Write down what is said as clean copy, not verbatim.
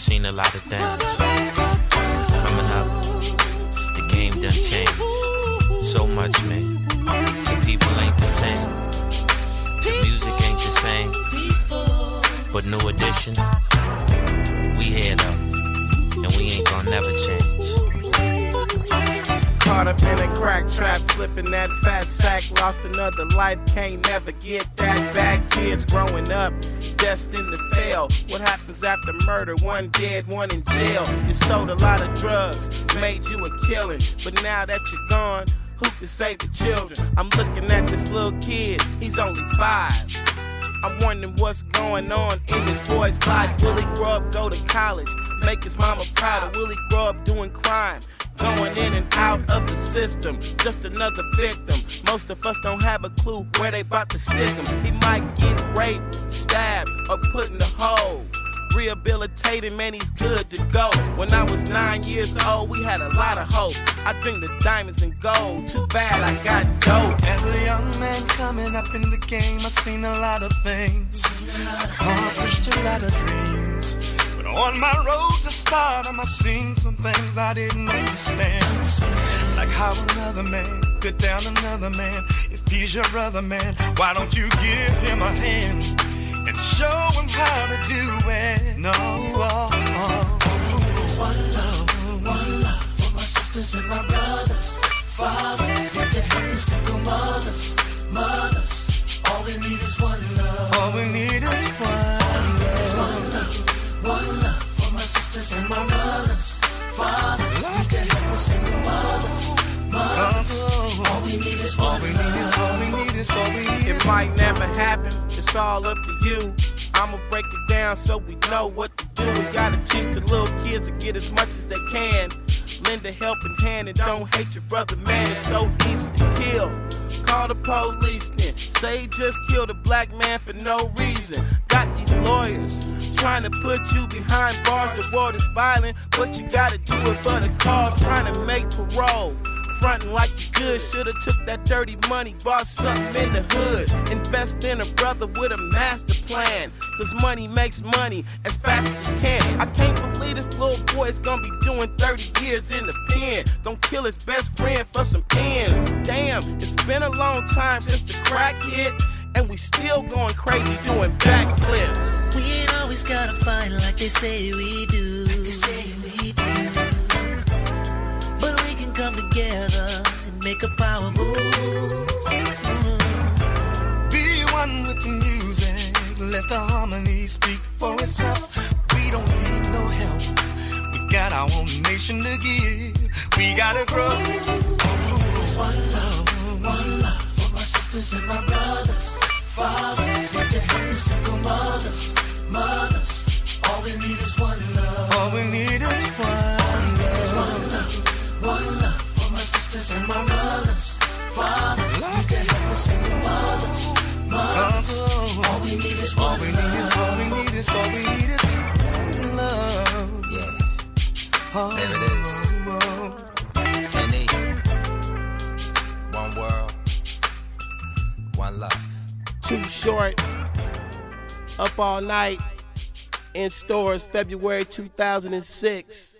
seen a lot of things. Coming up, the game done changed. So much, man. The people ain't the same. The music ain't the same. But New Edition, we head up, and we ain't gonna never change. Caught up in a crack trap, flipping that fat sack. Lost another life, can't never get that back. Kids growing up, destined to fail. What happens after murder? One dead, one in jail. You sold a lot of drugs, made you a killing. But now that you're gone, who can save the children? I'm looking at this little kid, he's only 5. I'm wondering what's going on in this boy's life. Will he grow up, go to college, make his mama proud? Or will he grow up doing crime, going in and out of the system? Just another victim. Most of us don't have a clue where they about to stick him. He might get raped, stabbed, or put in the hole. Rehabilitated, man, he's good to go. When I was 9 years old, we had a lot of hope. I dreamed of diamonds and gold. Too bad I got dope. As a young man coming up in the game, I've seen a lot of things, accomplished a lot of dreams. But on my road to stardom, I've seen some things I didn't understand. Like how another man could down another man. If he's your brother, man, why don't you give him a hand and show him how to do it? No, There's one love for my sisters and my brothers. Fathers, need to help the single mothers. All we need is one love. all we need is One love for my sisters and my brothers. Fathers, need to help the single mothers. All we need is one love. It might never happen, it's all up to you. I'ma break it down so we know what to do. We gotta teach the little kids to get as much as they can. Lend a helping hand and don't hate your brother, man. It's so easy to kill. Call the police then. Say you just killed a black man for no reason. Got these lawyers trying to put you behind bars. The world is violent, but you gotta do it for the cause. Trying to make parole, frontin' like you good. Should've took that dirty money, bought something in the hood. Invest in a brother with a master plan. Cause money makes money as fast as it can. I can't believe this little boy's gonna be doing 30 years in the pen. Gonna kill his best friend for some ends. Damn, it's been a long time since the crack hit, and we still going crazy doing backflips. We ain't always gotta fight like they say we do. But we can come together and make a power move. Be one with the music, let the harmony speak for itself. We don't need no help, we got our own nation to give. We gotta grow. There's one love for my sisters and my brothers. Fathers, need to help the single mothers. All we need is one love. All we need is One love for my sisters and my brothers. Fathers, need to help the single mothers. All we need is one love. all we need is one love. Yeah, there it is. N.E. One world, one love. Too Short, Up All Night, in stores February 2006.